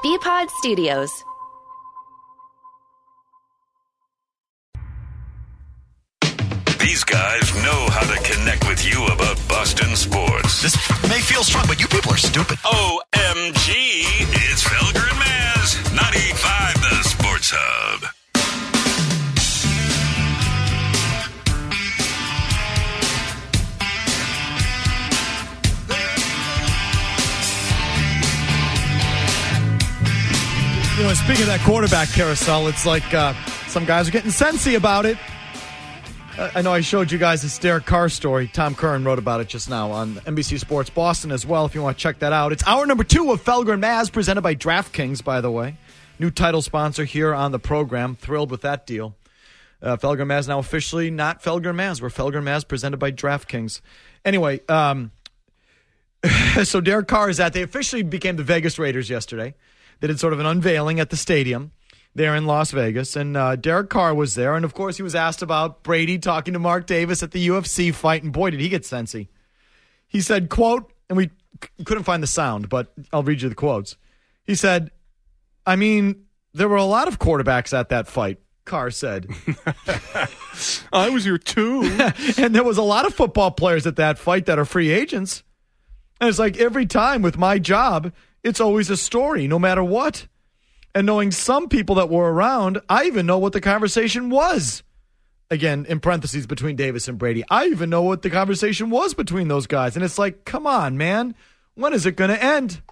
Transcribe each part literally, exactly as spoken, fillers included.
B-Pod Studios. These guys know how to connect with you about Boston sports. This may feel strong, but you people are stupid. O M G, it's Felger and Maz, ninety-five The Sports Hub. You know, speaking of that quarterback carousel, it's like uh, some guys are getting sensy about it. Uh, I know I showed you guys this Derek Carr story. Tom Curran wrote about it just now on N B C Sports Boston as well, if you want to check that out. It's hour number two of Felger and Maz, presented by DraftKings, by the way. New title sponsor here on the program. Thrilled with that deal. Uh, Felger and Maz now officially not Felger and Maz. We're Felger and Maz, presented by DraftKings. Anyway, um, so Derek Carr is at, they officially became the Vegas Raiders yesterday. They did sort of an unveiling at the stadium there in Las Vegas, and uh, Derek Carr was there, and of course he was asked about Brady talking to Mark Davis at the U F C fight, and boy, did he get sensy. He said, quote, and we c- couldn't find the sound, but I'll read you the quotes. He said, I mean, there were a lot of quarterbacks at that fight, Carr said. I was here too. And there was a lot of football players at that fight that are free agents. And it's like every time with my job, it's always a story, no matter what. And knowing some people that were around, I even know what the conversation was. Again, in parentheses, between Davis and Brady. I even know what the conversation was between those guys. And it's like, come on, man. When is it going to end?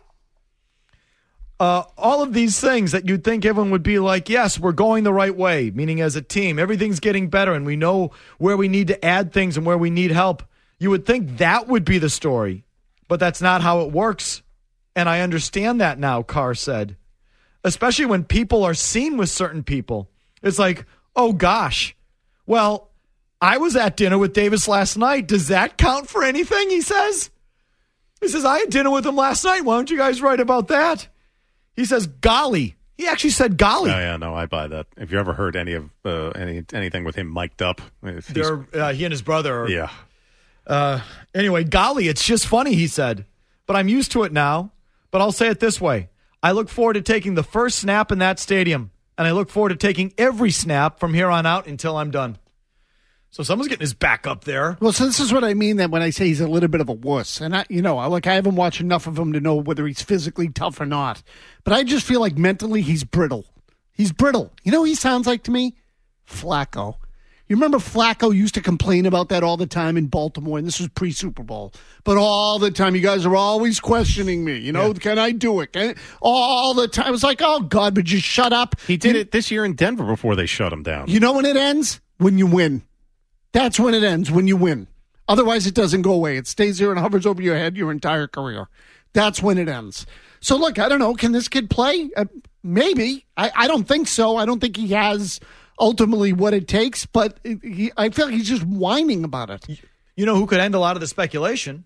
Uh, all of these things that you'd think everyone would be like, yes, we're going the right way, meaning as a team, everything's getting better and we know where we need to add things and where we need help. You would think that would be the story. But that's not how it works. And I understand that now, Carr said. Especially when people are seen with certain people. It's like, oh, gosh. Well, I was at dinner with Davis last night. Does that count for anything, he says? He says, I had dinner with him last night. Why don't you guys write about that? He says, golly. He actually said golly. Oh, yeah, no, I buy that. Have you ever heard any of uh, any anything with him mic'd up? They're, uh, he and his brother are. Yeah. Uh, anyway, golly, it's just funny, he said. But I'm used to it now. But I'll say it this way. I look forward to taking the first snap in that stadium, and I look forward to taking every snap from here on out until I'm done. So someone's getting his back up there. Well, so this is what I mean that when I say he's a little bit of a wuss. And, I, you know, I, like I haven't watched enough of him to know whether he's physically tough or not. But I just feel like mentally he's brittle. He's brittle. You know who he sounds like to me? Flacco. You remember Flacco used to complain about that all the time in Baltimore, and this was pre-Super Bowl. But all the time, you guys are always questioning me. You know, yeah. Can I do it? Can I? All the time. It's like, oh, God, but just shut up. He did you, it this year in Denver before they shut him down. You know when it ends? When you win. That's when it ends, when you win. Otherwise, it doesn't go away. It stays there and hovers over your head your entire career. That's when it ends. So, look, I don't know. Can this kid play? Uh, maybe. I, I don't think so. I don't think he has ultimately what it takes, but he, I feel like he's just whining about it. You know who could end a lot of the speculation?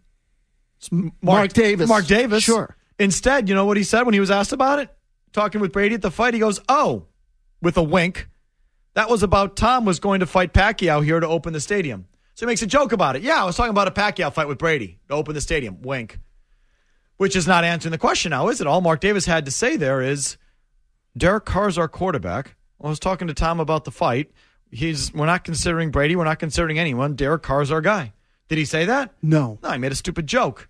Mark, Mark Davis. Mark Davis. Sure. Instead, you know what he said when he was asked about it? Talking with Brady at the fight, he goes, oh, with a wink. That was about Tom was going to fight Pacquiao here to open the stadium. So he makes a joke about it. Yeah, I was talking about a Pacquiao fight with Brady to open the stadium. Wink. Which is not answering the question now, is it? All Mark Davis had to say there is, Derek Carr's our quarterback. I was talking to Tom about the fight. He's We're not considering Brady. We're not considering anyone. Derek Carr's our guy. Did he say that? No. No, he made a stupid joke.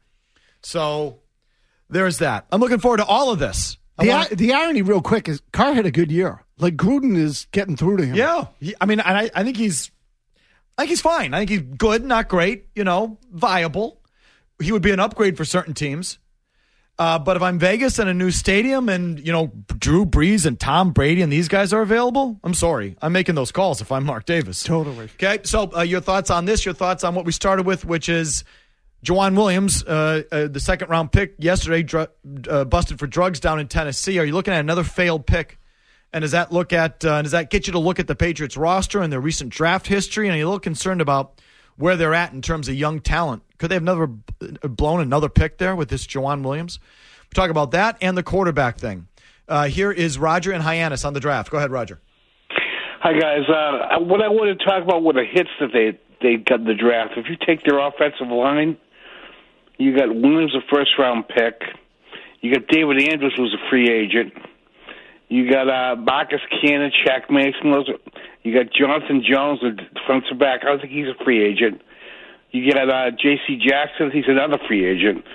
So there's that. I'm looking forward to all of this. The, wanna... the irony real quick is Carr had a good year. Like Gruden is getting through to him. Yeah. He, I mean, I, I think he's I think he's fine. I think he's good, not great, you know, viable. He would be an upgrade for certain teams. Uh, but if I'm Vegas and a new stadium and, you know, Drew Brees and Tom Brady and these guys are available, I'm sorry. I'm making those calls if I'm Mark Davis. Totally. Okay, so uh, your thoughts on this, your thoughts on what we started with, which is Juwan Williams, uh, uh, the second-round pick yesterday, dr- uh, busted for drugs down in Tennessee. Are you looking at another failed pick? And does that look at uh, does that get you to look at the Patriots roster and their recent draft history? And are you a little concerned about where they're at in terms of young talent? Could they have never blown another pick there with this Juwan Williams? We talk about that and the quarterback thing. Uh, here is Roger and Hyannis on the draft. Go ahead, Roger. Hi, guys. Uh, what I want to talk about were the hits that they, they got in the draft. If you take their offensive line, you got Williams, a first-round pick. You got David Andrews, who's a free agent. You got uh, Marcus Cannon, Shaq Mason. Those are, you got Jonathan Jones, the defensive back. I don't think he's a free agent. You got uh, J C Jackson. He's another free agent.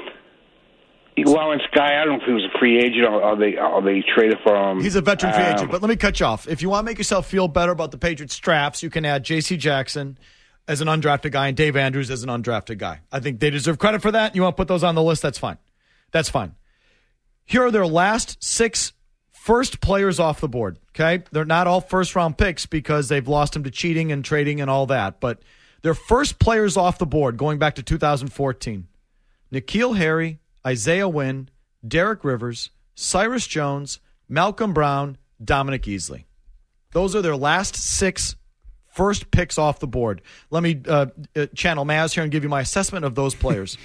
Lawrence Guy, I don't know if he was a free agent or, or they or they traded for him. He's a veteran free um, agent, but let me cut you off. If you want to make yourself feel better about the Patriots drafts, you can add J C Jackson as an undrafted guy and Dave Andrews as an undrafted guy. I think they deserve credit for that. You want to put those on the list, that's fine. That's fine. Here are their last six first players off the board, okay? They're not all first-round picks because they've lost them to cheating and trading and all that, but their first players off the board going back to two thousand fourteen. N'Keal Harry, Isaiah Wynn, Derek Rivers, Cyrus Jones, Malcolm Brown, Dominic Easley. Those are their last six first picks off the board. Let me uh, uh, channel Maz here and give you my assessment of those players.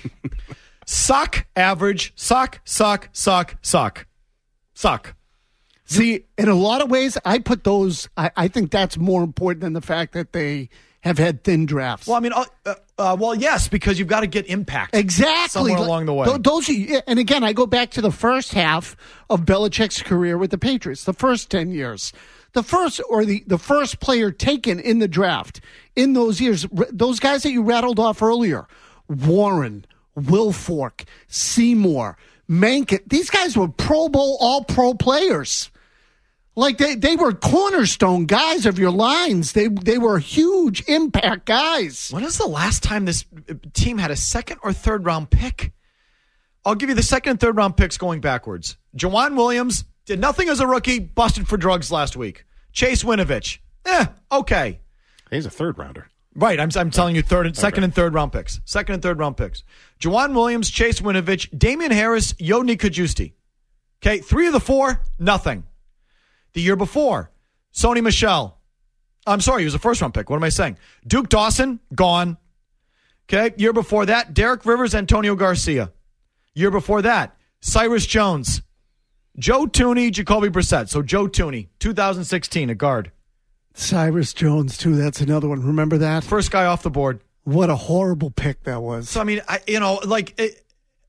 Suck, average, suck, suck, suck, suck. Suck. See, in a lot of ways, I put those, I, I think that's more important than the fact that they have had thin drafts. Well, I mean, uh, uh, well, yes, because you've got to get impact. Exactly. Somewhere along the way. Th- Those are, and again, I go back to the first half of Belichick's career with the Patriots, the first ten years. The first, or the, the first player taken in the draft in those years, r- those guys that you rattled off earlier, Warren, Wilfork, Seymour, Mankin, these guys were Pro Bowl, all-pro players. Like, they, they were cornerstone guys of your lines. They they were huge impact guys. When is the last time this team had a second or third round pick? I'll give you the second and third round picks going backwards. Jawan Williams did nothing as a rookie, busted for drugs last week. Chase Winovich, eh, okay. He's a third rounder. Right, I'm, I'm telling you third and second okay. and third round picks. Second and third round picks. Jawan Williams, Chase Winovich, Damian Harris, Yodny Kajusti. Okay, three of the four, nothing. The year before, Sony Michel. I'm sorry, he was a first-round pick. What am I saying? Duke Dawson, gone. Okay, year before that, Derek Rivers, Antonio Garcia. Year before that, Cyrus Jones. Joe Tooney, Jacoby Brissett. So Joe Tooney, two thousand sixteen, a guard. Cyrus Jones, too. That's another one. Remember that? First guy off the board. What a horrible pick that was. So, I mean, I, you know, like... It,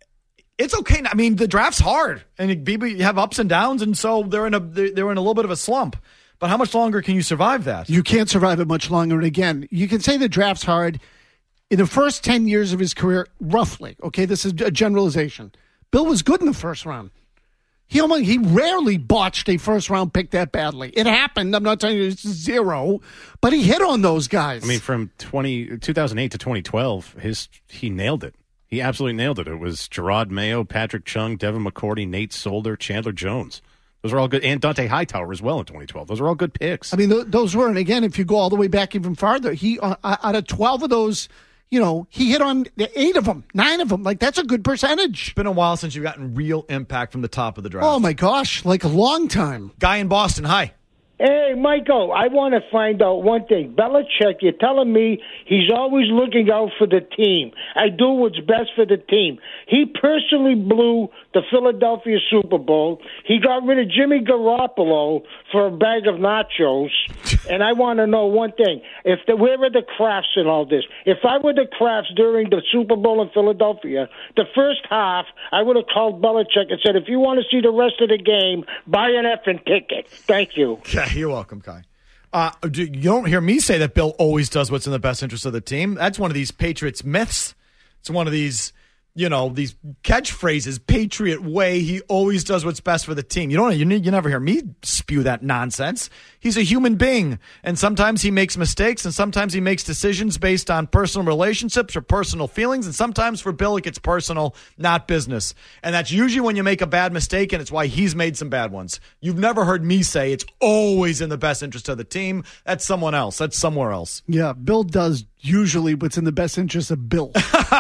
It's okay. I mean, the draft's hard, and you have ups and downs, and so they're in a they're in a little bit of a slump. But how much longer can you survive that? You can't survive it much longer. And again, you can say the draft's hard. In the first ten years of his career, roughly, okay, this is a generalization, Bill was good in the first round. He almost, he rarely botched a first-round pick that badly. It happened. I'm not telling you it's zero, but he hit on those guys. I mean, from twenty, two thousand eight to twenty twelve, his he nailed it. He absolutely nailed it. It was Gerard Mayo, Patrick Chung, Devin McCourty, Nate Solder, Chandler Jones. Those are all good. And Dante Hightower as well in twenty twelve. Those are all good picks. I mean, th- those were. And again, if you go all the way back even farther, he uh, out of twelve of those, you know, he hit on eight of them, nine of them. Like, that's a good percentage. It's been a while since you've gotten real impact from the top of the draft. Oh, my gosh. Like a long time. Guy in Boston, hi. Hey, Michael, I want to find out one thing. Belichick, you're telling me he's always looking out for the team. I do what's best for the team. He personally blew the Philadelphia Super Bowl. He got rid of Jimmy Garoppolo for a bag of nachos. And I want to know one thing. If the, where are the Crafts in all this? If I were the Crafts during the Super Bowl in Philadelphia, the first half, I would have called Belichick and said, if you want to see the rest of the game, buy an effing ticket. Thank you. Okay, you're welcome, Kai. Uh, you don't hear me say that Bill always does what's in the best interest of the team. That's one of these Patriots myths. It's one of these, you know, these catchphrases, Patriot way. He always does what's best for the team. You don't, you, you never hear me spew that nonsense. He's a human being, and sometimes he makes mistakes, and sometimes he makes decisions based on personal relationships or personal feelings, and sometimes for Bill it gets personal, not business. And that's usually when you make a bad mistake, and it's why he's made some bad ones. You've never heard me say it's always in the best interest of the team. That's someone else. That's somewhere else. Yeah, Bill does usually what's in the best interest of Bill.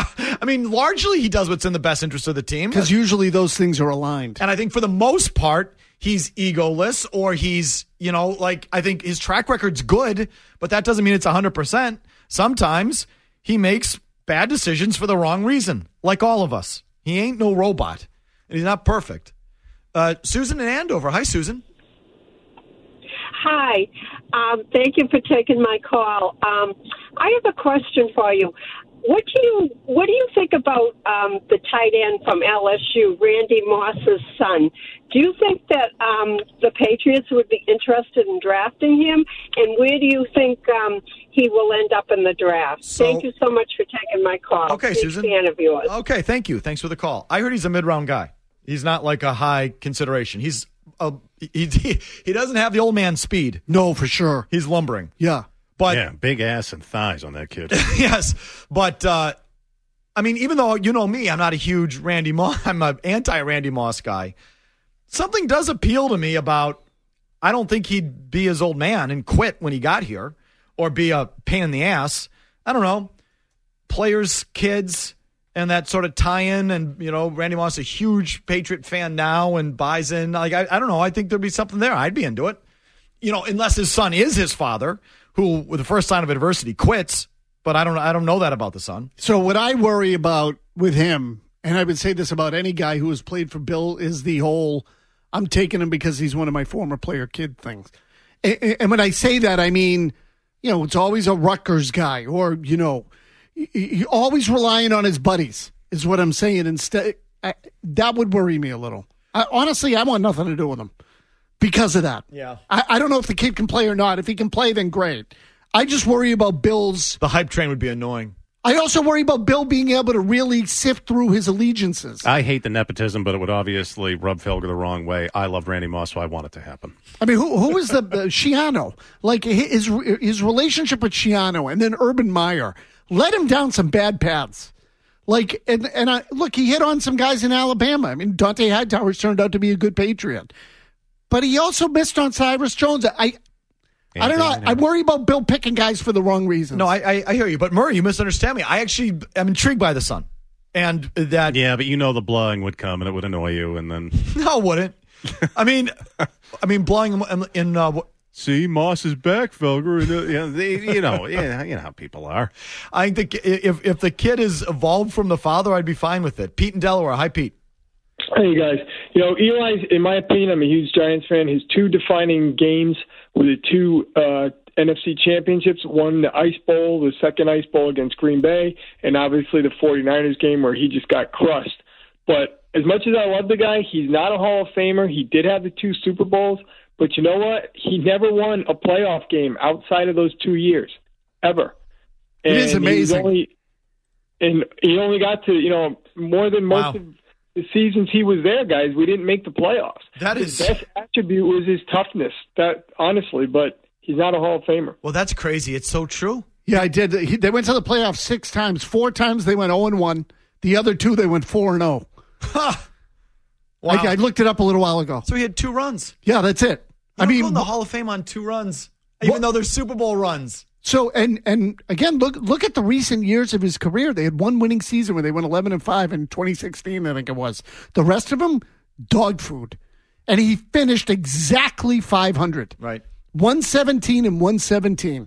I mean, largely he does what's in the best interest of the team. Because usually those things are aligned. And I think for the most part, he's egoless, or he's, you know, like, I think his track record's good, but that doesn't mean it's one hundred percent. Sometimes he makes bad decisions for the wrong reason, like all of us. He ain't no robot, and he's not perfect. Uh, Susan in Andover. Hi, Susan. Hi. Um, thank you for taking my call. Um, I have a question for you. what do you what do you think about um, the tight end from L S U, Randy Moss's son? Do you think that um, the Patriots would be interested in drafting him? And where do you think um, he will end up in the draft? So, thank you so much for taking my call. Okay, Big Susan. fan of yours. Okay, thank you. Thanks for the call. I heard he's a mid-round guy. He's not like a high consideration. He's a, he, he he doesn't have the old man speed. No, for sure. He's lumbering. Yeah. But yeah, big ass and thighs on that kid. Yes, but uh, I mean, even though you know me, I'm not a huge Randy Moss. I'm an anti-Randy Moss guy. Something does appeal to me about. I don't think he'd be his old man and quit when he got here, or be a pain in the ass. I don't know, players, kids, and that sort of tie-in. And you know, Randy Moss is a huge Patriot fan now and buys in. Like I, I don't know. I think there'd be something there. I'd be into it. You know, unless his son is his father, who, with the first sign of adversity, quits. But I don't I don't know that about the son. So what I worry about with him, and I would say this about any guy who has played for Bill, is the whole, I'm taking him because he's one of my former player kid things. And, and when I say that, I mean, you know, it's always a Rutgers guy, or, you know, he always relying on his buddies is what I'm saying. Instead, I, that would worry me a little. I, honestly, I want nothing to do with him because of that. Yeah. I, I don't know if the kid can play or not. If he can play, then great. I just worry about Bill's. The hype train would be annoying. I also worry about Bill being able to really sift through his allegiances. I hate the nepotism, but it would obviously rub Felger the wrong way. I love Randy Moss, so I want it to happen. I mean, who who is the uh, Schiano? Like his his relationship with Schiano, and then Urban Meyer led him down some bad paths. Like, and and I look, he hit on some guys in Alabama. I mean, Dante Hightower's turned out to be a good Patriot, but he also missed on Cyrus Jones. I. I don't know. I worry about Bill picking guys for the wrong reasons. No, I, I, I hear you. But, Murray, you misunderstand me. I actually am intrigued by the son. And that. Yeah, but you know the blowing would come and it would annoy you. And then. No, it wouldn't. I mean, I mean, blowing him in. in uh, See, Moss is back, Felger. And, uh, yeah, they, you know, yeah, you know how people are. I think if, if the kid is evolved from the father, I'd be fine with it. Pete in Delaware. Hi, Pete. Hey, guys. You know, Eli's, in my opinion, I'm a huge Giants fan. His two defining games were the two uh, N F C championships, one the Ice Bowl, the second Ice Bowl against Green Bay, and obviously the 49ers game where he just got crushed. But as much as I love the guy, he's not a Hall of Famer. He did have the two Super Bowls, but you know what? He never won a playoff game outside of those two years, ever. And it is amazing. He only, and he only got to, you know, more than most Wow. of the seasons he was there, guys. We didn't make the playoffs. That his is- best attribute was his toughness. That honestly, but he's not a Hall of Famer. Well, that's crazy. It's so true. Yeah, I did. He, they went to the playoffs six times. Four times they went zero and one. The other two they went four and zero. Ha! Wow. I, I looked it up a little while ago. So he had two runs. Yeah, that's it. You I don't mean, go in the Hall of Fame on two runs, even What- though they're Super Bowl runs. so and and again, look look at the recent years of his career. They had one winning season where they went eleven and five in twenty sixteen, I think it was. The rest of them, dog food, and he finished exactly five hundred. Right. one seventeen and one seventeen.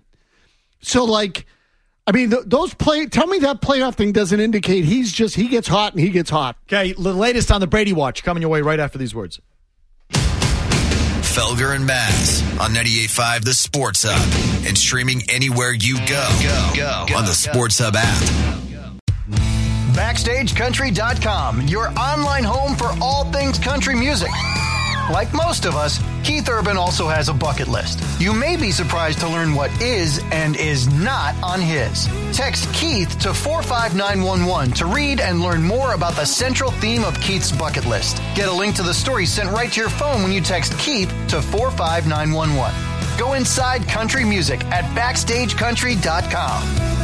So, like, I mean, th- those play. Tell me that playoff thing doesn't indicate he's just he gets hot and he gets hot. Okay, the latest on the Brady Watch coming your way right after these words. Felger and Bass on ninety-eight point five The Sports Hub and streaming anywhere you go, go, go on the Sports Hub app. Backstage Country dot com, your online home for all things country music. Like most of us, Keith Urban also has a bucket list. You may be surprised to learn what is and is not on his. Text Keith to four five nine one one to read and learn more about the central theme of Keith's bucket list. Get a link to the story sent right to your phone when you text Keith to four five nine one one. Go inside country music at backstage country dot com.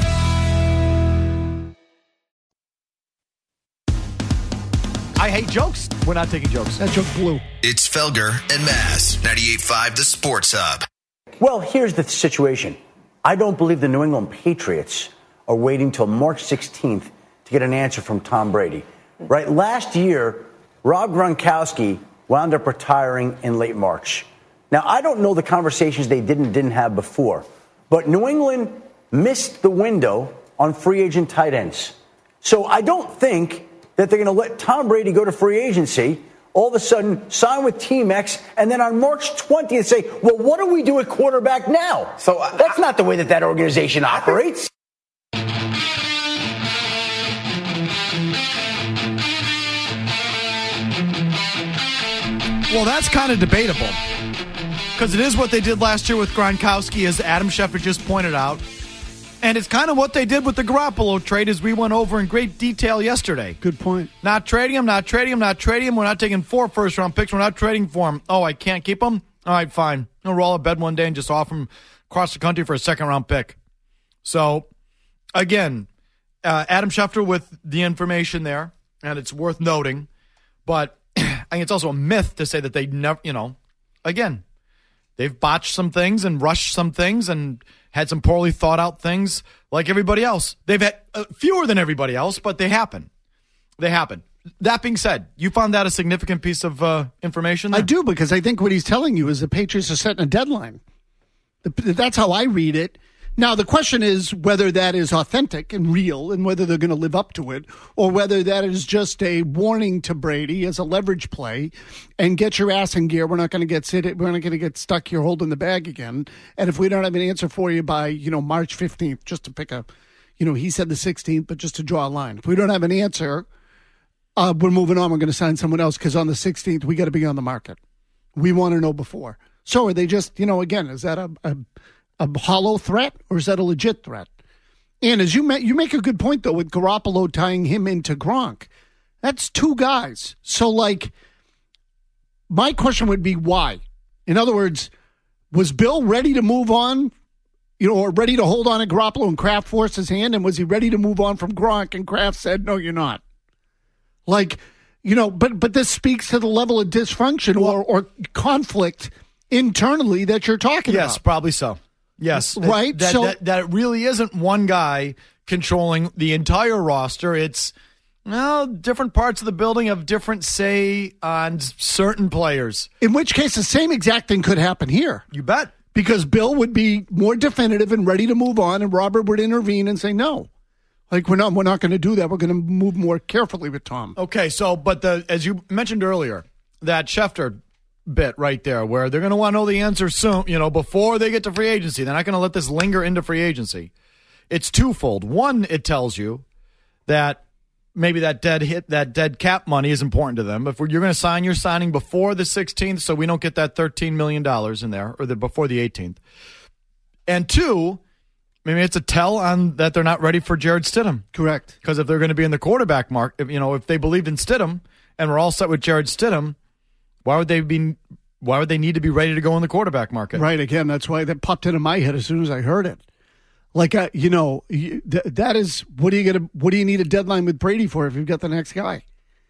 I hate jokes. We're not taking jokes. That joke blew. It's Felger and Bass, ninety-eight point five The Sports Hub. Well, here's the situation. I don't believe the New England Patriots are waiting till March sixteenth to get an answer from Tom Brady. Right? Last year, Rob Gronkowski wound up retiring in late March. Now, I don't know the conversations they did and didn't have before, but New England missed the window on free agent tight ends. So I don't think that they're going to let Tom Brady go to free agency, all of a sudden sign with Team X, and then on March twentieth say, well, what do we do at quarterback now? So uh, that's not the way that that organization operates. Well, that's kind of debatable because it is what they did last year with Gronkowski, as Adam Schefter just pointed out. And it's kind of what they did with the Garoppolo trade, as we went over in great detail yesterday. Good point. Not trading him, not trading him, not trading him. We're not taking four first-round picks. We're not trading for him. Oh, I can't keep him? All right, fine. I'll roll out of bed one day and just offer him across the country for a second-round pick. So, again, uh, Adam Schefter with the information there, and it's worth noting. But I think it's also a myth to say that they never, you know, again, they've botched some things and rushed some things and had some poorly thought out things like everybody else. They've had uh, fewer than everybody else, but they happen. They happen. That being said, you found that a significant piece of uh, information there? I do, because I think what he's telling you is the Patriots are setting a deadline. That's how I read it. Now, the question is whether that is authentic and real and whether they're going to live up to it, or whether that is just a warning to Brady as a leverage play and get your ass in gear. We're not going to get sit. We're not going to get stuck here holding the bag again. And if we don't have an answer for you by, you know, March fifteenth, just to pick a, you know, he said the sixteenth, but just to draw a line. If we don't have an answer, uh, we're moving on. We're going to sign someone else because on the sixteenth, we got to be on the market. We want to know before. So are they just, you know, again, is that a, a A hollow threat, or is that a legit threat? And as you ma- you make a good point, though, with Garoppolo tying him into Gronk. That's two guys. So, like, my question would be why? In other words, was Bill ready to move on, you know, or ready to hold on to Garoppolo and Kraft forced his hand? And was he ready to move on from Gronk and Kraft said, no, you're not? Like, you know, but but this speaks to the level of dysfunction or, or conflict internally that you're talking yes, about. Yes, probably so. Yes, right. That, so that, that it really isn't one guy controlling the entire roster. It's, well, different parts of the building have different say on certain players. In which case, the same exact thing could happen here. You bet. Because Bill would be more definitive and ready to move on, and Robert would intervene and say no. Like, we're not, we're not going to do that. We're going to move more carefully with Tom. Okay, so, but the as you mentioned earlier, that Schefter bit right there where they're going to want to know the answer soon, you know, before they get to free agency. They're not going to let this linger into free agency. It's twofold. One, it tells you that maybe that dead hit, that dead cap money is important to them. If you're going to sign, you're signing before the sixteenth, so we don't get that thirteen million dollars in there, or the before the eighteenth. And two, maybe it's a tell on that they're not ready for Jared Stidham. Correct. Because if they're going to be in the quarterback mark, if, you know, if they believed in Stidham and we're all set with Jared Stidham, Why would they be? Why would they need to be ready to go in the quarterback market? Right. Again, that's why that popped into my head as soon as I heard it. Like, uh, you know, th- that is what are you gonna? What do you need a deadline with Brady for if you've got the next guy?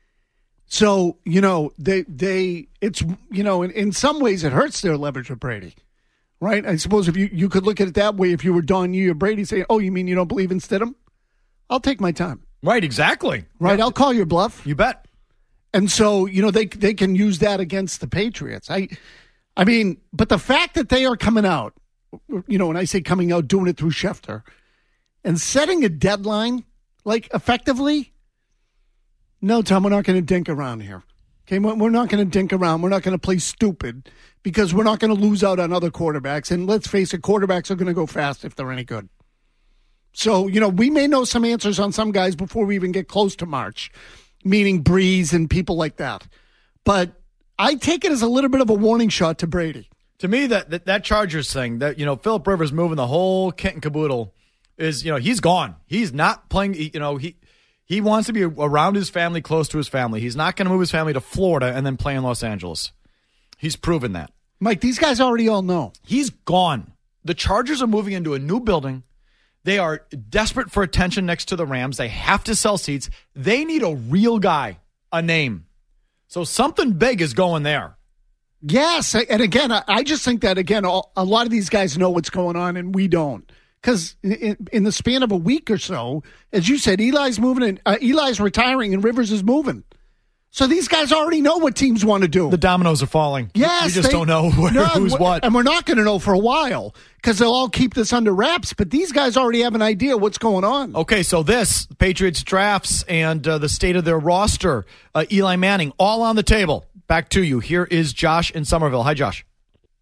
So you know, they they it's you know, in, in some ways it hurts their leverage with Brady, right? I suppose if you you could look at it that way, if you were Don Yee or Brady, saying, "Oh, you mean you don't believe in Stidham? I'll take my time." Right. Exactly. Right. I'll call your bluff. You bet. And so, you know, they they can use that against the Patriots. I I mean, but the fact that they are coming out, you know, when I say coming out, doing it through Schefter, and setting a deadline, like, effectively, no, Tom, we're not going to dink around here. Okay, we're not going to dink around. We're not going to play stupid because we're not going to lose out on other quarterbacks. And let's face it, quarterbacks are going to go fast if they're any good. So, you know, we may know some answers on some guys before we even get close to March, meaning Breeze and people like that. But I take it as a little bit of a warning shot to Brady. To me, that that, that Chargers thing, that, you know, Phillip Rivers moving the whole kit and caboodle is, you know, he's gone. He's not playing, you know, he he wants to be around his family, close to his family. He's not going to move his family to Florida and then play in Los Angeles. He's proven that. Mike, these guys already all know. He's gone. The Chargers are moving into a new building. They are desperate for attention next to the Rams. They have to sell seats. They need a real guy, a name. So something big is going there. Yes. And again, I just think that, again, a lot of these guys know what's going on and we don't. Because in, in the span of a week or so, as you said, Eli's moving and uh, Eli's retiring and Rivers is moving. So these guys already know what teams want to do. The dominoes are falling. Yes. We just they, don't know where, no, who's what. And we're not going to know for a while because they'll all keep this under wraps. But these guys already have an idea what's going on. Okay, so this, Patriots drafts and uh, the state of their roster, uh, Eli Manning, all on the table. Back to you. Here is Josh in Somerville. Hi, Josh.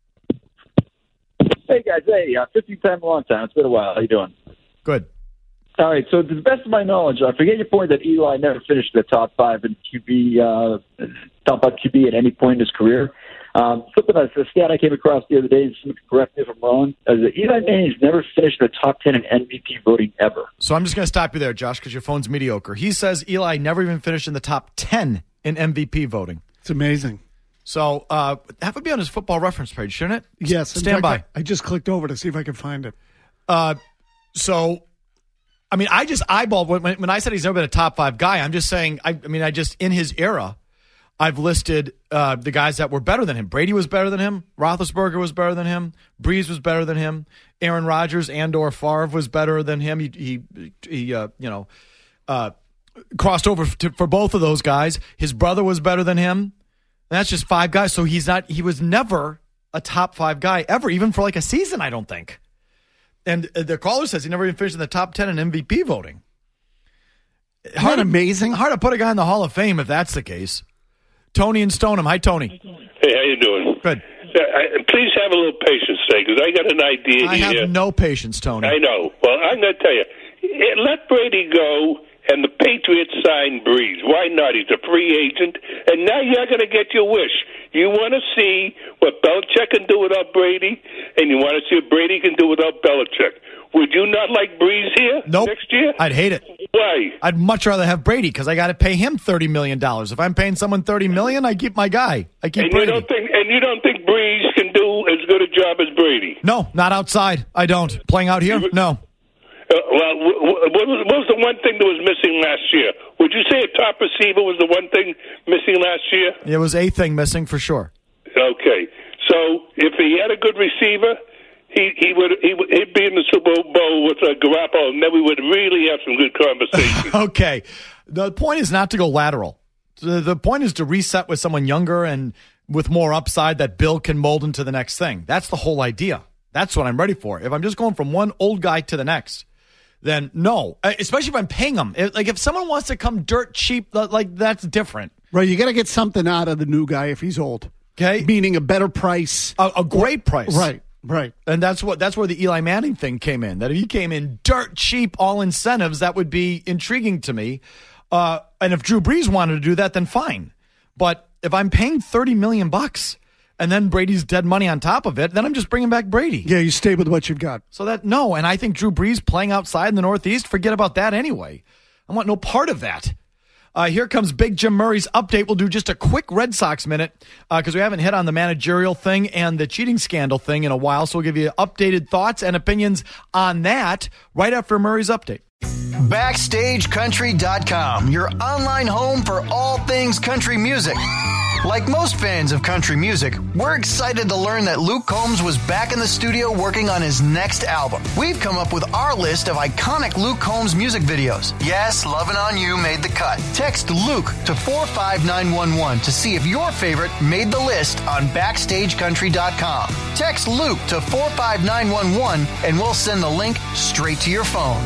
Hey, guys. Hey, uh, fifty time, long time. It's been a while. How you doing? Good. All right, so to the best of my knowledge, I forget your point that Eli never finished the top five in Q B, uh, top five Q B at any point in his career. Um, something that's a stat I came across the other day, and someone can correct me if I'm wrong, is that Eli Manning's never finished the top ten in M V P voting ever. So I'm just going to stop you there, Josh, because your phone's mediocre. He says Eli never even finished in the top ten in M V P voting. It's amazing. So uh, that would be on his Football Reference page, shouldn't it? Yes. Stand by. I, I just clicked over to see if I could find it. Uh, so, I mean, I just eyeballed when, when I said he's never been a top five guy. I'm just saying, I, I mean, I just, in his era, I've listed uh, the guys that were better than him. Brady was better than him. Roethlisberger was better than him. Breeze was better than him. Aaron Rodgers and or Favre was better than him. He, he, he uh, you know, uh, crossed over to, for both of those guys. His brother was better than him. That's just five guys. So he's not, he was never a top five guy ever, even for like a season, I don't think. And the caller says he never even finished in the top ten in M V P voting. Isn't that amazing? Hard to put a guy in the Hall of Fame if that's the case. Tony and Stoneham. Hi, Tony. Hey, how you doing? Good. Uh, I, please have a little patience today, because I got an idea I here. have no patience, Tony. I know. Well, I'm going to tell you. Let Brady go, and the Patriots sign Breeze. Why not? He's a free agent, and now you're going to get your wish. You want to see what Belichick can do without Brady, and you want to see what Brady can do without Belichick. Would you not like Breeze here nope. next year? I'd hate it. Why? I'd much rather have Brady because I got to pay him thirty million dollars. If I'm paying someone thirty million dollars, I keep my guy. I keep and Brady. You don't think, and you don't think Breeze can do as good a job as Brady? No, not outside. I don't. Playing out here? No. Uh, well, what was, what was the one thing that was missing last year? Would you say a top receiver was the one thing missing last year? It was a thing missing for sure. Okay. So if he had a good receiver, he he would he would he'd be in the Super Bowl with uh, Garoppolo, and then we would really have some good conversation. Okay. The point is not to go lateral. The, the point is to reset with someone younger and with more upside that Bill can mold into the next thing. That's the whole idea. That's what I'm ready for. If I'm just going from one old guy to the next, then no. Especially if I'm paying them. Like if someone wants to come dirt cheap, like that's different. Right. You got to get something out of the new guy if he's old. Okay. Meaning a better price. A, a great price. Right. Right. And that's what that's where the Eli Manning thing came in. That if he came in dirt cheap, all incentives, that would be intriguing to me. Uh, and if Drew Brees wanted to do that, then fine. But if I'm paying thirty million bucks and then Brady's dead money on top of it, then I'm just bringing back Brady. Yeah, you stay with what you've got. So that, no. And I think Drew Brees playing outside in the Northeast, forget about that anyway. I want no part of that. Uh, here comes Big Jim Murray's update. We'll do just a quick Red Sox minute because uh, we haven't hit on the managerial thing and the cheating scandal thing in a while. So we'll give you updated thoughts and opinions on that right after Murray's update. Backstage Country dot com, your online home for all things country music. Like most fans of country music, we're excited to learn that Luke Combs was back in the studio working on his next album. We've come up with our list of iconic Luke Combs music videos. Yes, Lovin' On You made the cut. Text Luke to four five nine one one to see if your favorite made the list on Backstage Country dot com. Text Luke to four five nine one one and we'll send the link straight to your phone.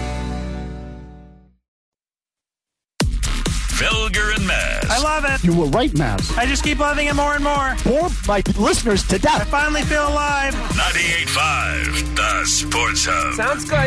Felger and Maz. I love it. You were right, Maz. I just keep loving it more and more. Bore my listeners to death. I finally feel alive. ninety-eight point five, the Sports Hub. Sounds good.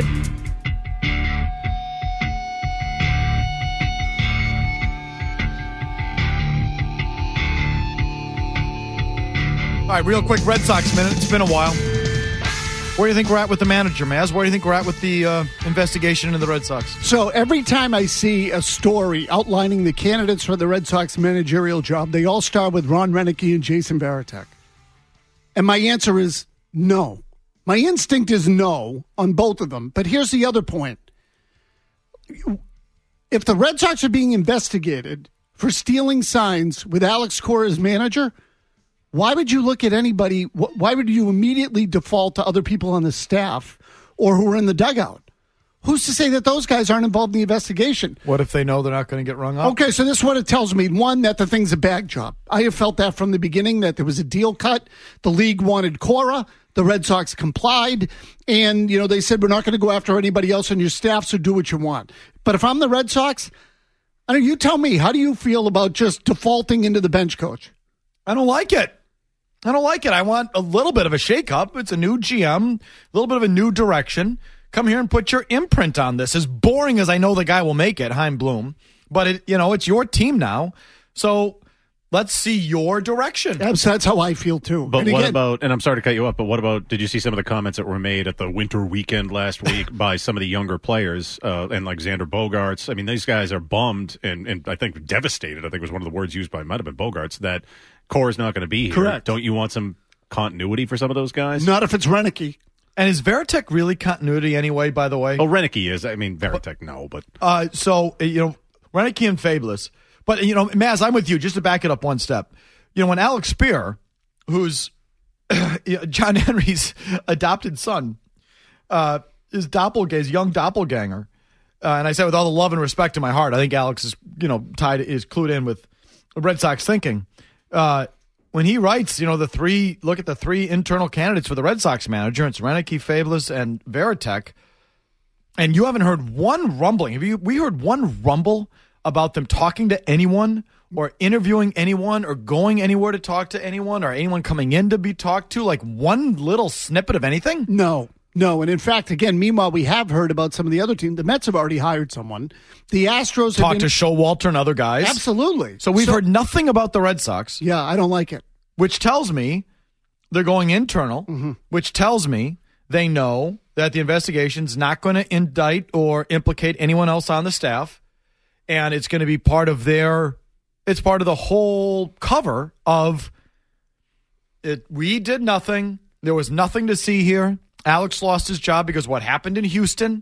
All right, real quick Red Sox minute. It's been a while. Where do you think we're at with the manager, Maz? Where do you think we're at with the uh, investigation into the Red Sox? So every time I see a story outlining the candidates for the Red Sox managerial job, they all start with Ron Renicky and Jason Varitek. And my answer is no. My instinct is no on both of them. But here's the other point. If the Red Sox are being investigated for stealing signs with Alex Cora as manager, why would you look at anybody? Why would you immediately default to other people on the staff or who are in the dugout? Who's to say that those guys aren't involved in the investigation? What if they know they're not going to get rung up? Okay, so this is what it tells me. One, that the thing's a bag job. I have felt that from the beginning, that there was a deal cut. The league wanted Cora. The Red Sox complied. And, you know, they said, we're not going to go after anybody else on your staff, so do what you want. But if I'm the Red Sox, I know you tell me, how do you feel about just defaulting into the bench coach? I don't like it. I don't like it. I want a little bit of a shakeup. It's a new G M, a little bit of a new direction. come here and put your imprint on this. As boring as I know the guy will make it, Chaim Bloom, but it, you know, it's your team now. So let's see your direction. That's, that's how I feel, too. But and what again, about, and I'm sorry to cut you off, but what about, did you see some of the comments that were made at the winter weekend last week by some of the younger players, uh, and like Xander Bogaerts? I mean, these guys are bummed and, and I think devastated, I think was one of the words used by, might have been Bogaerts, that Core is not going to be here. Correct. Don't you want some continuity for some of those guys? Not if it's Renicky. And is Veritek really continuity anyway, by the way? Oh, Renicky is. I mean, Veritek, no, but. Uh, so, you know, Renicky and Fabulous. But, you know, Maz, I'm with you. Just to back it up one step. You know, when Alex Spear, who's John Henry's adopted son, uh, his doppelganger, his young doppelganger, uh, and I say with all the love and respect in my heart, I think Alex is, you know, tied, is clued in with Red Sox thinking. Uh, when he writes, you know, the three, look at the three internal candidates for the Red Sox manager, it's Renicky, Fabulous, and Veritek, and you haven't heard one rumbling. Have you? We heard one rumble about them talking to anyone or interviewing anyone or going anywhere to talk to anyone or anyone coming in to be talked to? Like one little snippet of anything? No, no. And in fact, again, meanwhile, we have heard about some of the other teams. The Mets have already hired someone. The Astros have talked been... to Showalter and other guys. Absolutely. So we've so, heard nothing about the Red Sox. Yeah, I don't like it. Which tells me they're going internal, mm-hmm. which tells me they know that the investigation's not going to indict or implicate anyone else on the staff. And it's going to be part of their, it's part of the whole cover of it. We did nothing. There was nothing to see here. Alex lost his job because what happened in Houston.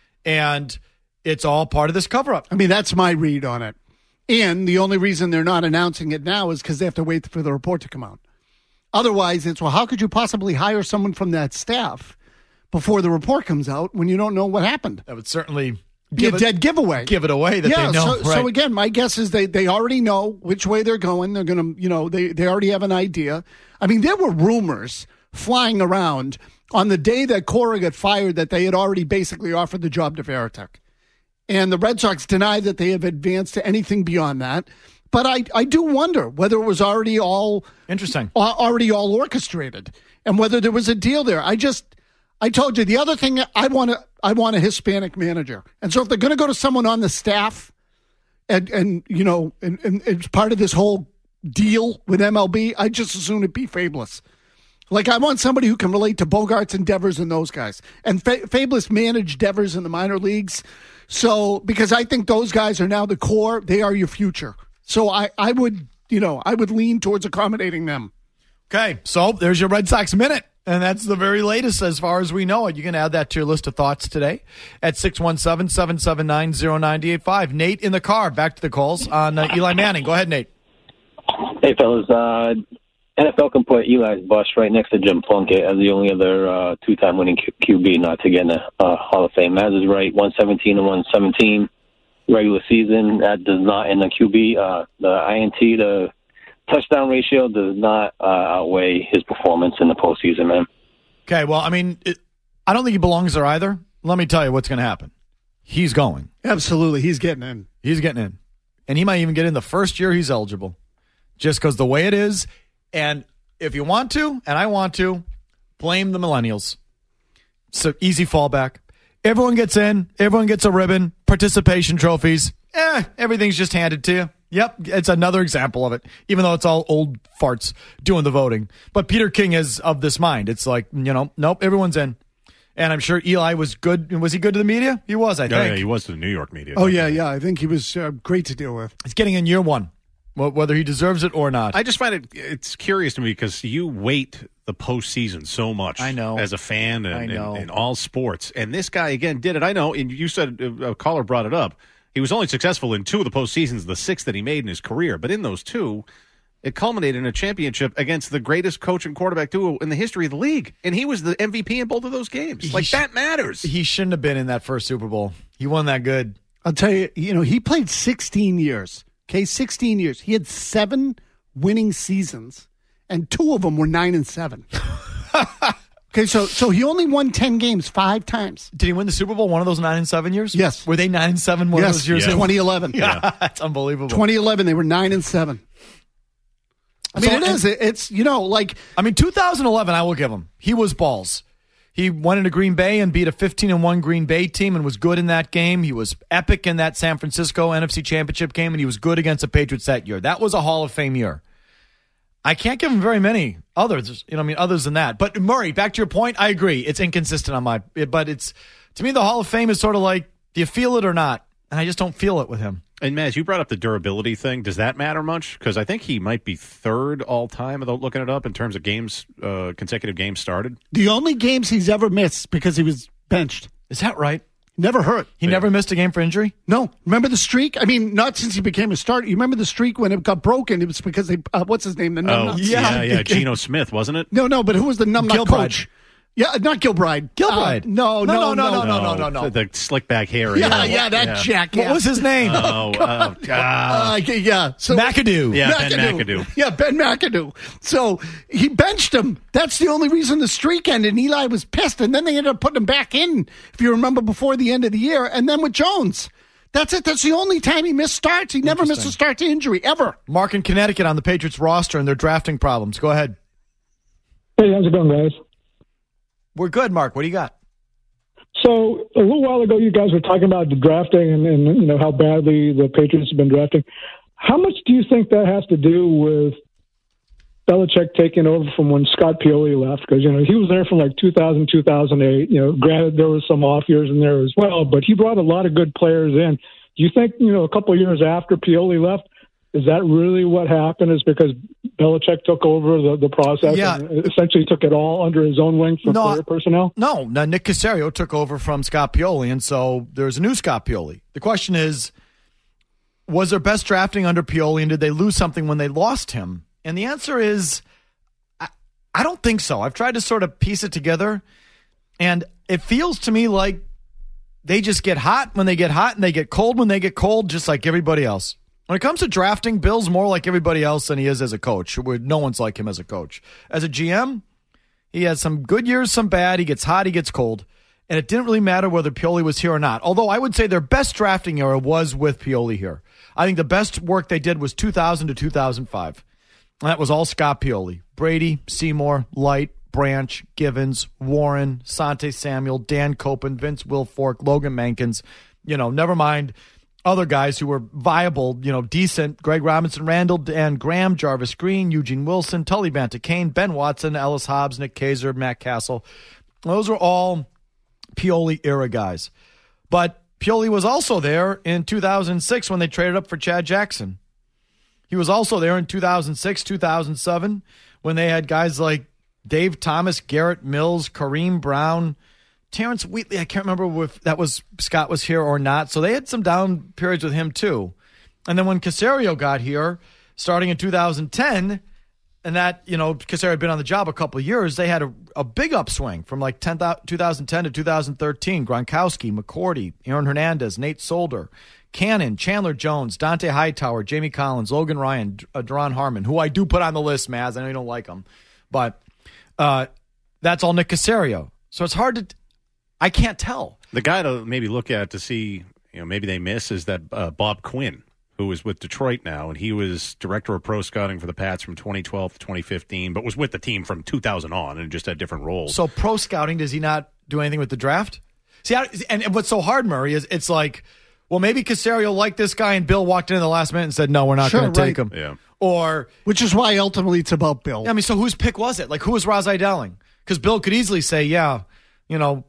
And it's all part of this cover up. I mean, that's my read on it. And the only reason they're not announcing it now is because they have to wait for the report to come out. Otherwise, it's, well, how could you possibly hire someone from that staff before the report comes out when you don't know what happened? That would certainly be a it, dead giveaway. Give it away that yeah, they know. So, right. so again, my guess is they, they already know which way they're going. They're going to, you know, they, they already have an idea. I mean, there were rumors flying around on the day that Cora got fired that they had already basically offered the job to Veritek. And the Red Sox deny that they have advanced to anything beyond that. But I, I do wonder whether it was already all interesting, already all orchestrated, and whether there was a deal there. I just, I told you the other thing. I want to, I want a Hispanic manager, and so if they're going to go to someone on the staff, and and you know, and, and it's part of this whole deal with M L B, I just assume it be Fabulous. Like I want somebody who can relate to Bogaerts and Devers and those guys. And Fa- Fabulous managed Devers in the minor leagues. So, because I think those guys are now the core, they are your future. So I, I would, you know, I would lean towards accommodating them. Okay, so there's your Red Sox Minute, and that's the very latest as far as we know it. You can add that to your list of thoughts today at six one seven, seven seven nine, zero nine eight five. Nate in the car, back to the calls on uh, Eli Manning. Go ahead, Nate. Hey, fellas. Uh, N F L can put Eli's bust right next to Jim Plunkett as the only other uh, two-time winning Q- QB not to get in the uh, Hall of Fame. Maz is right, one seventeen and one seventeen regular season. That does not in the Q B. Uh, the I N T, the touchdown ratio, does not uh, outweigh his performance in the postseason, man. Okay, well, I mean, it, I don't think he belongs there either. Let me tell you what's going to happen. He's going. Absolutely, he's getting in. He's getting in. And he might even get in the first year he's eligible. Just because the way it is. And if you want to, and I want to, blame the millennials. So easy fallback. Everyone gets in. Everyone gets a ribbon. Participation trophies. Eh, everything's just handed to you. Yep, it's another example of it, even though it's all old farts doing the voting. But Peter King is of this mind. It's like, you know, nope, everyone's in. And I'm sure Eli was good. Was he good to the media? He was, I yeah, think. Yeah, he was to the New York media. Oh, yeah, yeah. I think he was uh, great to deal with. He's getting in year one. Whether he deserves it or not. I just find it it's curious to me because you wait the postseason so much. I know. As a fan and, I know. in, in all sports. And this guy, again, did it. I know, and you said, a caller brought it up. He was only successful in two of the postseasons, the six that he made in his career. But in those two, it culminated in a championship against the greatest coach and quarterback duo in the history of the league. And he was the M V P in both of those games. He like, sh- that matters. He shouldn't have been in that first Super Bowl. He won that good. I'll tell you, you know, he played sixteen years. Okay, sixteen years. He had seven winning seasons, and two of them were nine and seven. Okay, so so he only won ten games five times. Did he win the Super Bowl one of those nine and seven years? Yes. Were they nine and seven one yes. of those years? Yeah. twenty eleven. Yeah, yeah. That's unbelievable. twenty eleven, they were nine and seven. I mean, so, it is. It, it's, you know, like. I mean, two thousand eleven, I will give him. He was balls. He went into Green Bay and beat a fifteen and one Green Bay team and was good in that game. He was epic in that San Francisco N F C Championship game, and he was good against the Patriots that year. That was a Hall of Fame year. I can't give him very many others, you know, I mean, others than that. But Murray, back to your point, I agree. It's inconsistent on my, but it's, to me, the Hall of Fame is sort of like, do you feel it or not? And I just don't feel it with him. And Maz, you brought up the durability thing. Does that matter much? Because I think he might be third all time, without looking it up, in terms of games, uh, consecutive games started. The only games he's ever missed because he was benched. Is that right? Never hurt. He yeah. never missed a game for injury? No. Remember the streak? I mean, not since he became a starter. You remember the streak when it got broken? It was because they, uh, what's his name? The oh, yeah, yeah, yeah. Geno Smith, wasn't it? No, no, but who was the numbnut coach? Yeah, not Gilbride. Gilbride. Uh, no, no, no, no, no, no, no, no, no. The slick back hair. Yeah, yeah, yeah, that yeah. jack. What yeah. was his name? Oh, oh, uh, uh, yeah. So, McAdoo. Yeah, McAdoo. Ben McAdoo. Yeah, Ben McAdoo. So he benched him. That's the only reason the streak ended. And Eli was pissed, and then they ended up putting him back in, if you remember, before the end of the year. And then with Jones. That's it. That's the only time he missed starts. He never missed a start to injury, ever. Mark in Connecticut on the Patriots roster and their drafting problems. Go ahead. Hey, how's it going, guys? We're good, Mark. What do you got? So a little while ago, you guys were talking about the drafting and, and you know how badly the Patriots have been drafting. How much do you think that has to do with Belichick taking over from when Scott Pioli left? Because you know he was there from like two thousand, two thousand eight. You know, granted there was some off years in there as well, but he brought a lot of good players in. Do you think you know a couple of years after Pioli left, is that really what happened? Is because Belichick took over the, the process yeah. and essentially took it all under his own wing for no, player personnel? No, no, Nick Caserio took over from Scott Pioli, and so there's a new Scott Pioli. The question is, was their best drafting under Pioli, and did they lose something when they lost him? And the answer is, I, I don't think so. I've tried to sort of piece it together, and it feels to me like they just get hot when they get hot, and they get cold when they get cold, just like everybody else. When it comes to drafting, Bill's more like everybody else than he is as a coach. No one's like him as a coach. As a G M, he has some good years, some bad. He gets hot, he gets cold. And it didn't really matter whether Pioli was here or not. Although I would say their best drafting era was with Pioli here. I think the best work they did was two thousand to two thousand five. And that was all Scott Pioli. Brady, Seymour, Light, Branch, Givens, Warren, Sante Samuel, Dan Copen, Vince Wilfork, Logan Mankins. You know, never mind other guys who were viable, you know, decent. Greg Robinson, Randall, Dan Graham, Jarvis Green, Eugene Wilson, Tully Banta-Kane, Ben Watson, Ellis Hobbs, Nick Kaiser, Matt Castle. Those were all Pioli-era guys. But Pioli was also there in two thousand six when they traded up for Chad Jackson. He was also there in two thousand six, two thousand seven when they had guys like Dave Thomas, Garrett Mills, Kareem Brown, Terrence Wheatley. I can't remember if that was Scott was here or not. So they had some down periods with him too. And then when Caserio got here, starting in two thousand ten, and that, you know, Caserio had been on the job a couple of years, they had a, a big upswing from like ten, two thousand ten to two thousand thirteen. Gronkowski, McCourty, Aaron Hernandez, Nate Solder, Cannon, Chandler Jones, Dante Hightower, Jamie Collins, Logan Ryan, uh, Daron Harmon, who I do put on the list, Maz. I know you don't like him. But uh, that's all Nick Caserio. So it's hard to – I can't tell. The guy to maybe look at to see, you know, maybe they miss is that uh, Bob Quinn, who is with Detroit now, and he was director of pro scouting for the Pats from twenty twelve to twenty fifteen, but was with the team from two thousand on and just had different roles. So pro scouting, does he not do anything with the draft? See, I, and, and what's so hard, Murray, is it's like, well, maybe Caserio liked this guy, and Bill walked in at the last minute and said, no, we're not sure, going to take right. him. Yeah. Or, which is why ultimately it's about Bill. I mean, so whose pick was it? Like, who was Razai Dowling? Because Bill could easily say, yeah, you know,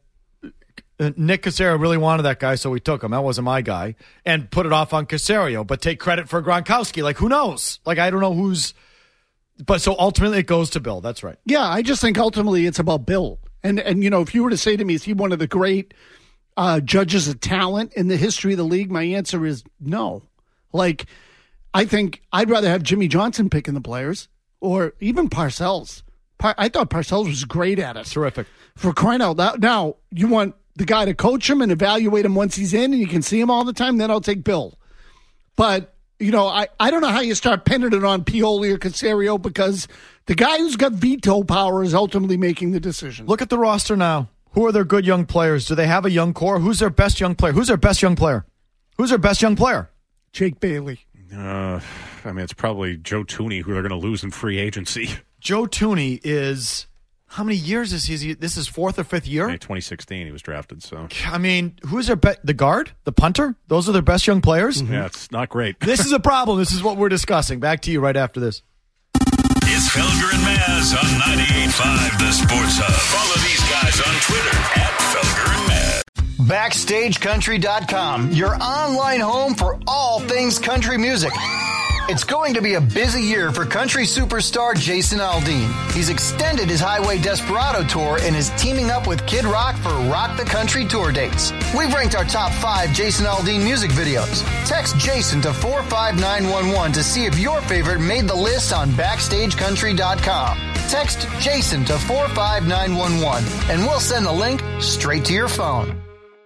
Nick Caserio really wanted that guy, so we took him. That wasn't my guy. And put it off on Caserio, but take credit for Gronkowski. Like, who knows? Like, I don't know who's – but so ultimately it goes to Bill. That's right. Yeah, I just think ultimately it's about Bill. And, and you know, if you were to say to me, is he one of the great uh, judges of talent in the history of the league? My answer is no. Like, I think I'd rather have Jimmy Johnson picking the players or even Parcells. Par- I thought Parcells was great at it. Terrific. For crying out loud. Now, you want the guy to coach him and evaluate him once he's in and you can see him all the time, then I'll take Bill. But, you know, I, I don't know how you start pinning it on Pioli or Caserio because the guy who's got veto power is ultimately making the decision. Look at the roster now. Who are their good young players? Do they have a young core? Who's their best young player? Who's their best young player? Who's their best young player? Jake Bailey. Uh, I mean, it's probably Joe Tooney, who they're going to lose in free agency. Joe Tooney is How many years is he? This is fourth or fifth year? Yeah, twenty sixteen he was drafted. So I mean, who's their be- the guard, the punter? Those are their best young players. Mm-hmm. Yeah, it's not great. This is a problem. This is what we're discussing. Back to you right after this. It's Felger and Maz on ninety-eight point five The Sports Hub. Follow these guys on Twitter at Felger and Maz. Backstage Country dot com, your online home for all things country music. It's going to be a busy year for country superstar Jason Aldean. He's extended his Highway Desperado tour and is teaming up with Kid Rock for Rock the Country tour dates. We've ranked our top five Jason Aldean music videos. Text Jason to four five nine one one to see if your favorite made the list on Backstage Country dot com. Text Jason to four five nine one one and we'll send the link straight to your phone.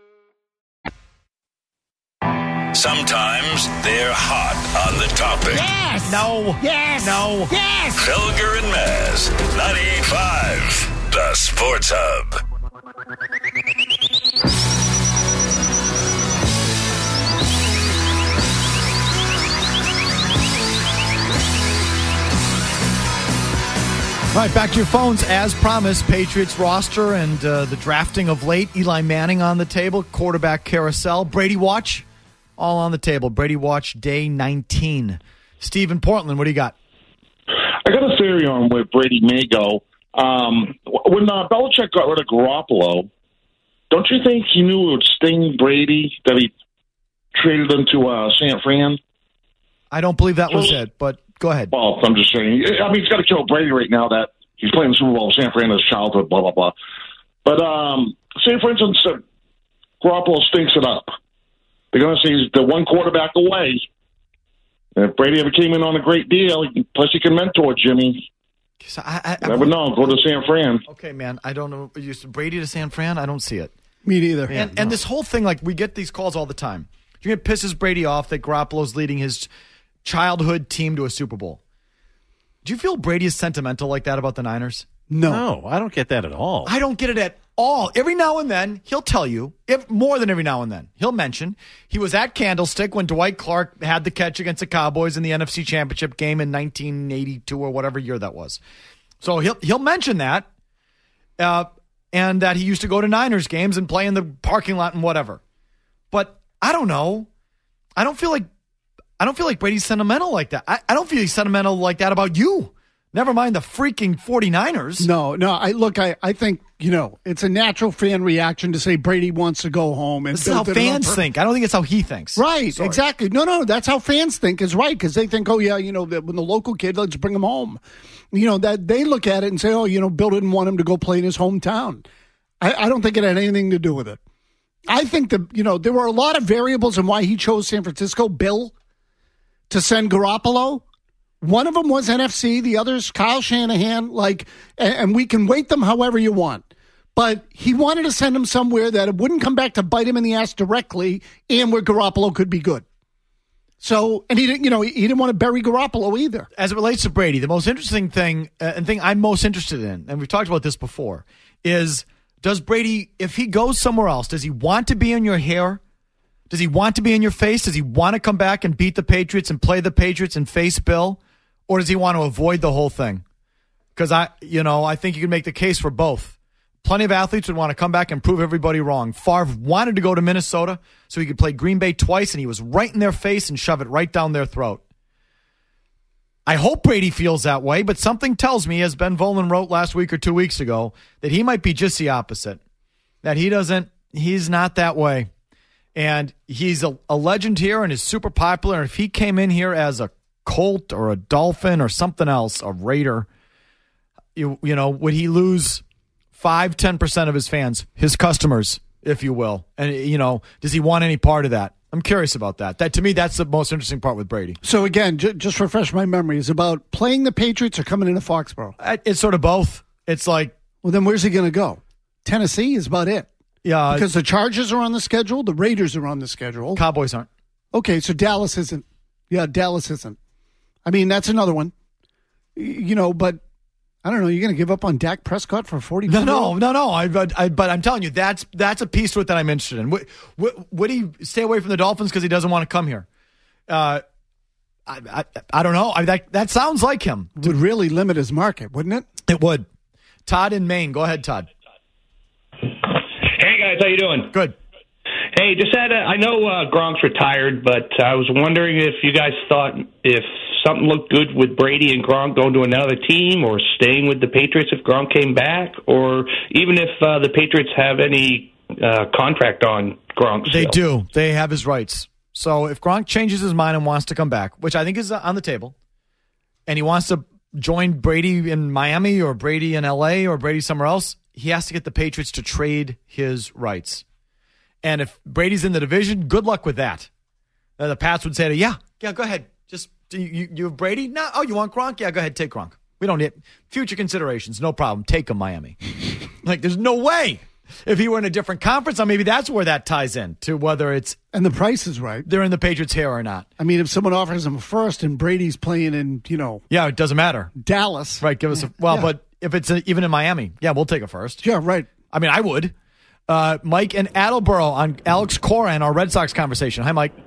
Sometimes they're hot on the topic. Yes! No. Yes! No. Yes! Felger and Maz, ninety-eight point five The Sports Hub. All right, back to your phones. As promised, Patriots roster and uh, the drafting of late. Eli Manning on the table, quarterback carousel. Brady Watch, all on the table. Brady Watch, day nineteen. Steve in Portland, what do you got? I got a theory on where Brady may go. Um, when uh, Belichick got rid of Garoppolo, don't you think he knew it would sting Brady that he traded him to uh, San Fran? I don't believe that was it, but go ahead. Well, I'm just saying. I mean, he's got to kill Brady right now that he's playing the Super Bowl with San Fran as childhood, blah, blah, blah. But um, say, for instance, uh, Garoppolo stinks it up. They're going to say he's the one quarterback away. And if Brady ever came in on a great deal, plus he can mentor Jimmy. So I, I, Never know. Go to San Fran. Okay, man. I don't know. You said Brady to San Fran? I don't see it. Me neither. And, Yeah, and no. this whole thing, like, we get these calls all the time. You're going to pisses Brady off that Garoppolo's leading his childhood team to a Super Bowl. Do you feel Brady is sentimental like that about the Niners? No. No, I don't get that at all. I don't get it at all. Every now and then, he'll tell you, if more than every now and then, he'll mention he was at Candlestick when Dwight Clark had the catch against the Cowboys in the N F C Championship game in nineteen eighty-two or whatever year that was. So he'll he'll mention that, uh, and that he used to go to Niners games and play in the parking lot and whatever. But I don't know. I don't feel like I don't feel like Brady's sentimental like that. I, I don't feel he's sentimental like that about you. Never mind the freaking 49ers. No, no. I look. I, I think you know it's a natural fan reaction to say Brady wants to go home. And This is how build it fans up. think. I don't think it's how he thinks. Right, Sorry. exactly. No, no, that's how fans think is right because they think, oh yeah, you know, that when the local kid, let's bring him home. You know that they look at it and say, oh, you know, Bill didn't want him to go play in his hometown. I, I don't think it had anything to do with it. I think that you know there were a lot of variables in why he chose San Francisco, Bill, to send Garoppolo. One of them was N F C, the other's Kyle Shanahan. Like, and, and we can weight them however you want. But he wanted to send him somewhere that it wouldn't come back to bite him in the ass directly, and where Garoppolo could be good. So, and he didn't, you know, he, he didn't want to bury Garoppolo either. As it relates to Brady, the most interesting thing uh, and thing I'm most interested in, and we've talked about this before, is does Brady, if he goes somewhere else, does he want to be in your hair? Does he want to be in your face? Does he want to come back and beat the Patriots and play the Patriots and face Bill? Or does he want to avoid the whole thing? Because I, you know, I think you can make the case for both. Plenty of athletes would want to come back and prove everybody wrong. Favre wanted to go to Minnesota so he could play Green Bay twice, and he was right in their face and shove it right down their throat. I hope Brady feels that way, but something tells me, as Ben Volen wrote last week or two weeks ago, that he might be just the opposite. That he doesn't, he's not that way. And he's a, a legend here and is super popular. And if he came in here as a Colt or a Dolphin or something else, a Raider, you, you know, would he lose five, ten percent of his fans, his customers, if you will? And, you know, does he want any part of that? I'm curious about that. That to me, that's the most interesting part with Brady. So again, j- just refresh my memory. Is about playing the Patriots or coming into Foxborough? I, it's sort of both. It's like, well, then where's he going to go? Tennessee is about it. Yeah, because the Chargers are on the schedule, the Raiders are on the schedule. Cowboys aren't. Okay, so Dallas isn't. Yeah, Dallas isn't. I mean, that's another one. You know, but I don't know. You're going to give up on Dak Prescott for forty? No, no, no, no. I, but, I, but I'm telling you, that's that's a piece to it that I'm interested in. Would, would, would he stay away from the Dolphins because he doesn't want to come here? Uh, I, I, I don't know. I, that that sounds like him. Would really limit his market, wouldn't it? It would. Todd in Maine. Go ahead, Todd. Hey, guys. How you doing? Good. Hey, just had a, I know uh, Gronk's retired, but I was wondering if you guys thought if something looked good with Brady and Gronk going to another team or staying with the Patriots if Gronk came back, or even if uh, the Patriots have any uh, contract on Gronk still. They do. They have his rights. So if Gronk changes his mind and wants to come back, which I think is on the table, and he wants to join Brady in Miami or Brady in L A or Brady somewhere else, he has to get the Patriots to trade his rights. And if Brady's in the division, good luck with that. Uh, the Pats would say to, yeah, yeah, go ahead. Just do you, you have Brady? No. Oh, you want Gronk? Yeah, go ahead, take Gronk. We don't need future considerations. No problem. Take him, Miami. Like, there's no way. If he were in a different conference, or maybe that's where that ties in to whether it's and the price is right. They're in the Patriots here or not. I mean, if someone offers him a first and Brady's playing in, you know, yeah, it doesn't matter. Dallas, right? Give us a well, yeah. but if it's a, even in Miami, yeah, we'll take a first. Yeah, right. I mean, I would. Uh, Mike in Attleboro on Alex Cora and our Red Sox conversation. Hi, Mike.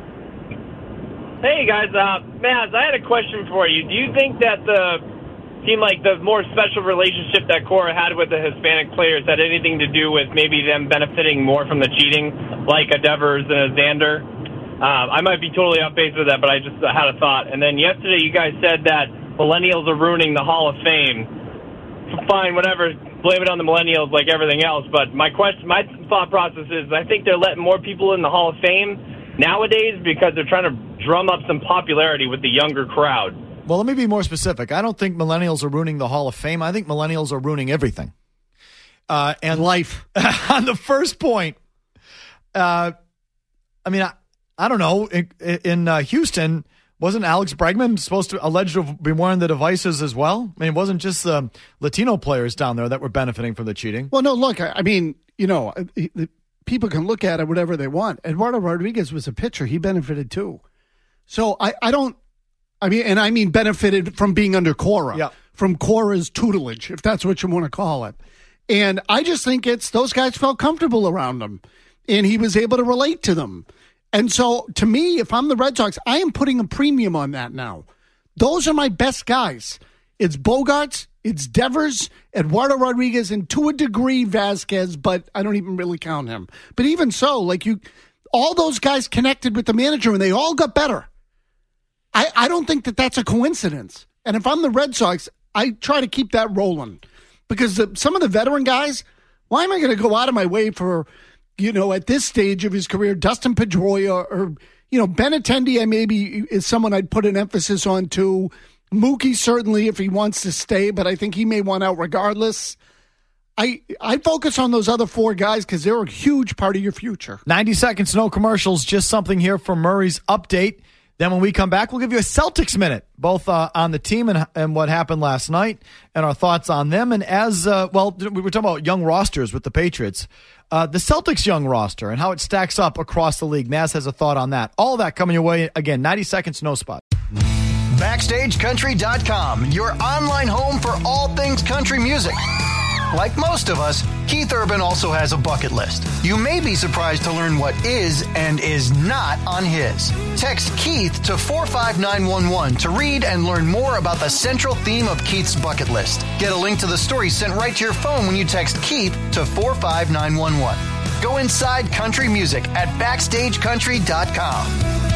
Hey guys, uh, Maz, I had a question for you. Do you think that the seemed like the more special relationship that Cora had with the Hispanic players had anything to do with maybe them benefiting more from the cheating, like a Devers and a Xander? Um, I might be totally off base with that, but I just had a thought. And then yesterday you guys said that millennials are ruining the Hall of Fame. Fine, whatever, blame it on the millennials like everything else. But my question, my thought process is I think they're letting more people in the Hall of Fame nowadays because they're trying to drum up some popularity with the younger crowd. Well, let me be more specific. I don't think millennials are ruining the Hall of Fame. I think millennials are ruining everything. Uh, and life. On the first point, uh, I mean, I, I don't know. In, in uh, Houston, wasn't Alex Bregman supposed to alleged to have been wearing the devices as well? I mean, it wasn't just the Latino players down there that were benefiting from the cheating. Well, no, look, I, I mean, you know, people can look at it whatever they want. Eduardo Rodriguez was a pitcher. He benefited too. So I, I don't. I mean, and I mean benefited from being under Cora, yeah. from Cora's tutelage, if that's what you want to call it. And I just think it's those guys felt comfortable around him, and he was able to relate to them. And so, to me, if I'm the Red Sox, I am putting a premium on that now. Those are my best guys. It's Bogarts, it's Devers, Eduardo Rodriguez, and to a degree Vasquez, but I don't even really count him. But even so, like you, all those guys connected with the manager, and they all got better. I, I don't think that that's a coincidence. And if I'm the Red Sox, I try to keep that rolling. Because the, some of the veteran guys, why am I going to go out of my way for, you know, at this stage of his career, Dustin Pedroia or, you know, Benintendi maybe is someone I'd put an emphasis on too. Mookie certainly if he wants to stay, but I think he may want out regardless. I I focus on those other four guys because they're a huge part of your future. ninety seconds, no commercials, just something here from Murray's update. Then when we come back, we'll give you a Celtics minute, both uh, on the team and, and what happened last night and our thoughts on them. And as, uh, well, we were talking about young rosters with the Patriots, uh, the Celtics young roster and how it stacks up across the league. Maz has a thought on that. All of that coming your way. Again, ninety seconds, no spot. Backstage Country dot com, your online home for all things country music. Like most of us, Keith Urban also has a bucket list. You may be surprised to learn what is and is not on his. Text Keith to four five nine one one to read and learn more about the central theme of Keith's bucket list. Get a link to the story sent right to your phone when you text Keith to four five nine one one. Go inside country music at Backstage Country dot com.